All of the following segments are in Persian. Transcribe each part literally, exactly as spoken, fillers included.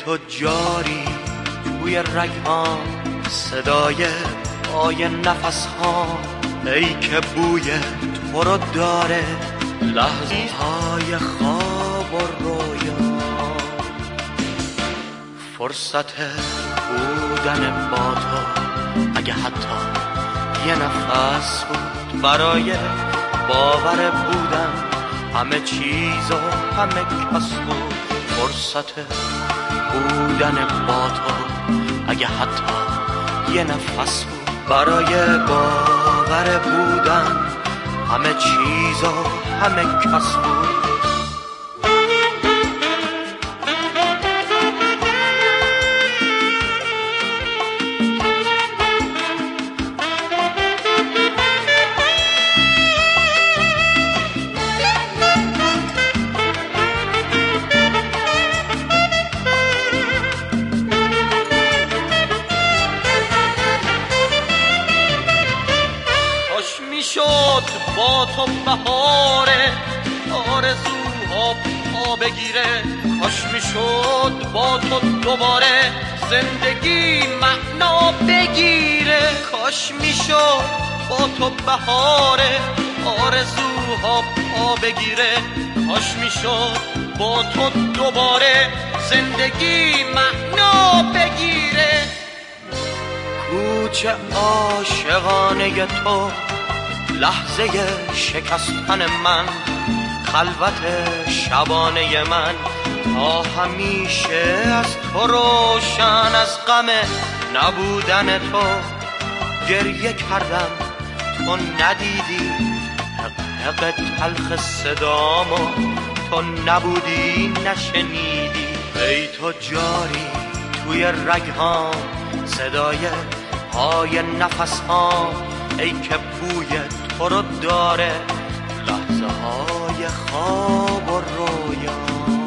تو جاری توی رگ‌هام، صدای پای نفس‌هام، ای که بوی تو رو داره لحظه های خواب و رویا. فرصت بودن با تو اگه حتی یه نفس بود، برای باور بودن همه چیز و همه کس بود. فرصت بودن با تو اگه حتی یه نفس بود، برای باور بودن همه چیز و همه کس بود. شد با تو بهاره آرزوها پا بگیره، کاش میشد با تو دوباره زندگی معنا بگیره. کاش میشد با تو بهاره آرزوها پا بگیره، کاش میشد با تو دوباره زندگی معنا بگیره. کوچه عاشقانه تو، لحظه شکستن من، خلوت شبانه من، تا همیشه از تو روشن، از غم نبودن تو گریه کردم تو ندیدی، حق حق تلخ صدامو تو نبودی نشنیدی. ای تو جاری توی رگهام، صدای پای نفسهام، ای که بوی تو رو داره لحظه های خواب و رویا.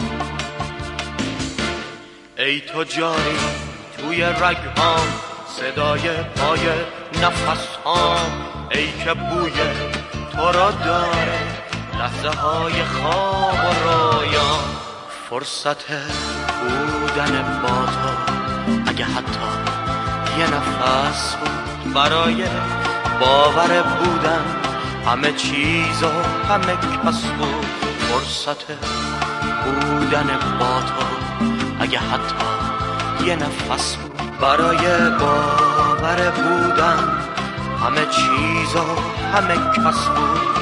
ای تو جاری توی رگهام، صدای پای نفسهام، ای که بوی تو رو داره لحظه های خواب و رویا. فرصت بودن با تو اگه حتی یه نفس بود، برای باور بودن همه چیز و همه کس بود. فرصت بودن با تو اگه حتی یه نفس بود، برای باور بودن همه چیز و همه کس بود.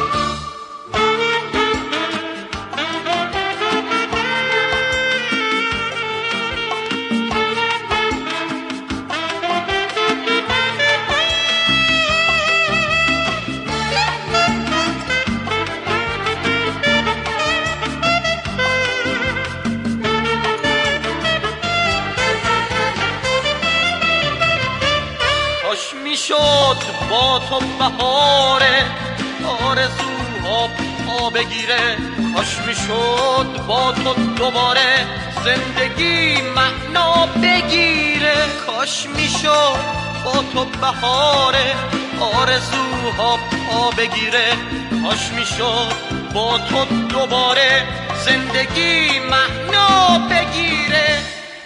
کاش میشد با تو بهاره آرزوها پا بگیره، کاش میشد با تو دوباره زندگی معنا بگیره. کاش میشد با تو بهاره آرزوها پا بگیره، کاش میشد با تو دوباره زندگی معنا بگیره.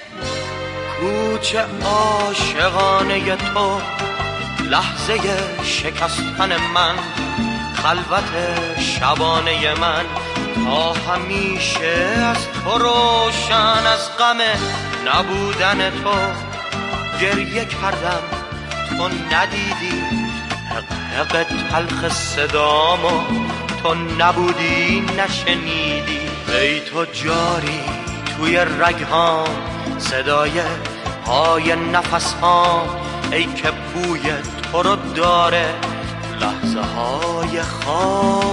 کوچه عاشقانه تو، لحظه شکستن من، خلوت شبانه من، تا همیشه از تو روشن، از غم نبودن تو گریه کردم تو ندیدی، حق حق تلخ صدامو تو نبودی نشنیدی. ای تو جاری توی رگهام، صدای پای نفسهام، ای که بوی تو رو داره لحظه های خواب